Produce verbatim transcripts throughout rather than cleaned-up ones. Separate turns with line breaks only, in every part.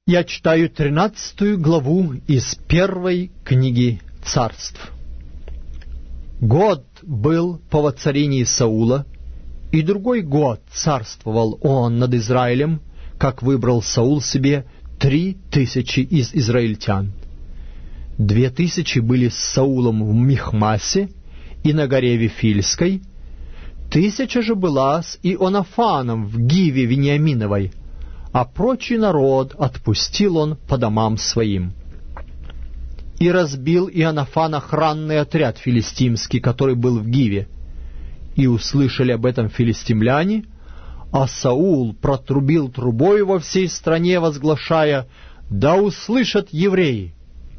Я читаю тринадцатую главу из первой книги Царств. Год был по воцарении Саула, и другой год царствовал он над Израилем, как выбрал Саул себе три тысячи из израильтян. Две тысячи были с Саулом в Михмасе и на горе Вифильской, тысяча же была с Ионафаном в Гиве Вениаминовой, а прочий народ отпустил он по домам своим. И разбил Ионафан охранный отряд филистимский, который был в Гиве. И услышали об этом филистимляне, а Саул протрубил трубою во всей стране, возглашая: «Да услышат евреи!»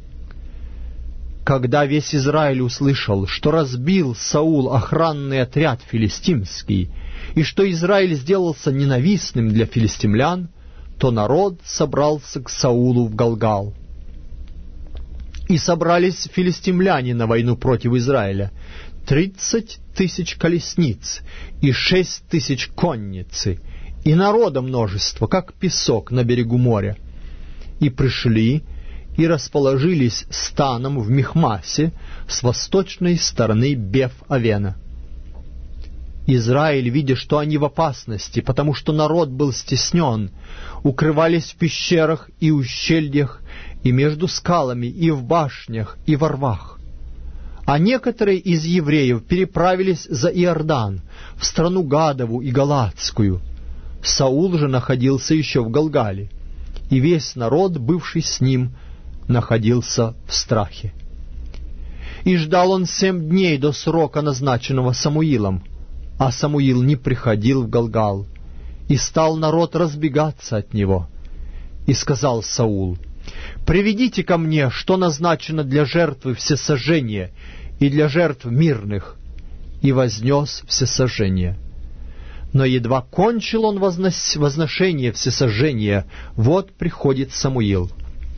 Когда весь Израиль услышал, что разбил Саул охранный отряд филистимский, и что Израиль сделался ненавистным для филистимлян, то народ собрался к Саулу в Галгал. И собрались филистимляне на войну против Израиля, тридцать тысяч колесниц и шесть тысяч конницы, и народа множество, как песок на берегу моря. И пришли и расположились станом в Михмасе с восточной стороны Беф-Авена. Израиль, видя, что они в опасности, потому что народ был стеснен, укрывались в пещерах и ущельях, и между скалами, и в башнях, и во рвах. А некоторые из евреев переправились за Иордан, в страну Гадову и Галатскую. Саул же находился еще в Галгале, и весь народ, бывший с ним, находился в страхе. И ждал он семь дней до срока, назначенного Самуилом, а Самуил не приходил в Галгал, и стал народ разбегаться от него. И сказал Саул: «Приведите ко мне, что назначено для жертвы всесожжения и для жертв мирных». И вознес всесожжение. Но едва кончил он вознос... возношение всесожжения, вот приходит Самуил.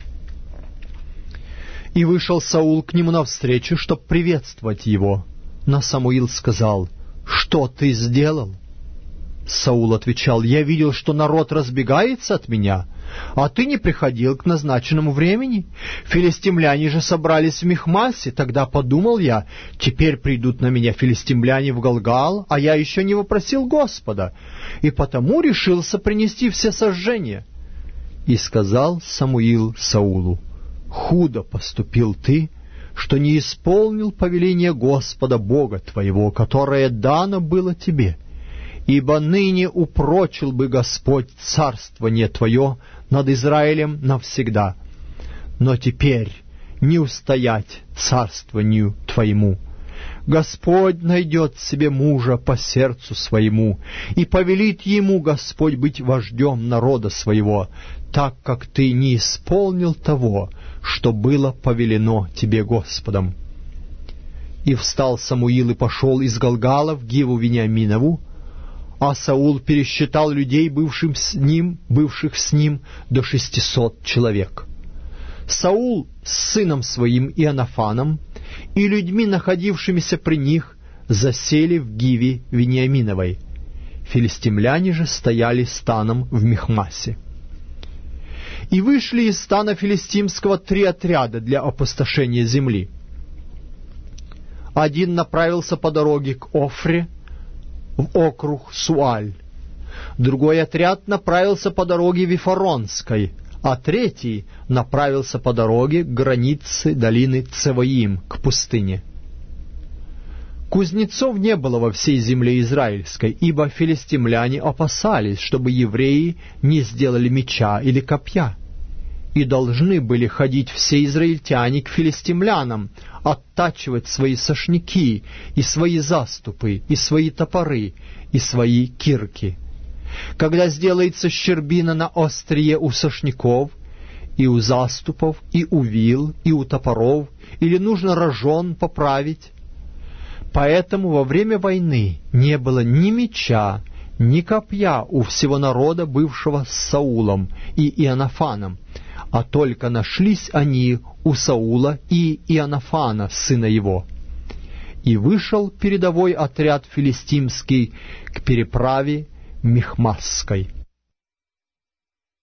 И вышел Саул к нему навстречу, чтоб приветствовать его. Но Самуил сказал: «Что ты сделал?» Саул отвечал: «Я видел, что народ разбегается от меня, а ты не приходил к назначенному времени. Филистимляне же собрались в Михмасе. Тогда подумал я: теперь придут на меня филистимляне в Галгал, а я еще не вопросил Господа, и потому решился принести всесожжение». И сказал Самуил Саулу: «Худо поступил ты, что не исполнил повеление Господа Бога твоего, которое дано было тебе. Ибо ныне упрочил бы Господь царствование твое над Израилем навсегда. Но теперь не устоять царствованию твоему. Господь найдет себе мужа по сердцу своему, и повелит ему Господь быть вождем народа своего, так как ты не исполнил того, что было повелено тебе Господом». И встал Самуил и пошел из Галгала в Гиву Вениаминову, а Саул пересчитал людей, бывшим с ним, бывших с ним, до шестисот человек. Саул с сыном своим Ионафаном и людьми, находившимися при них, засели в Гиве Вениаминовой. Филистимляне же стояли станом в Михмасе. И вышли из стана филистимского три отряда для опустошения земли. Один направился по дороге к Офре, в округ Суаль. Другой отряд направился по дороге Вифаронской, а третий направился по дороге к границе долины Цеваим, к пустыне. Кузнецов не было во всей земле израильской, ибо филистимляне опасались, чтобы евреи не сделали меча или копья. И должны были ходить все израильтяне к филистимлянам, оттачивать свои сошники, и свои заступы, и свои топоры, и свои кирки. Когда сделается щербина на острие у сошников, и у заступов, и у вил, и у топоров, или нужно рожон поправить. Поэтому во время войны не было ни меча, ни копья у всего народа, бывшего с Саулом и Ионафаном, а только нашлись они у Саула и Ионафана, сына его. И вышел передовой отряд филистимский к переправе Михмасской.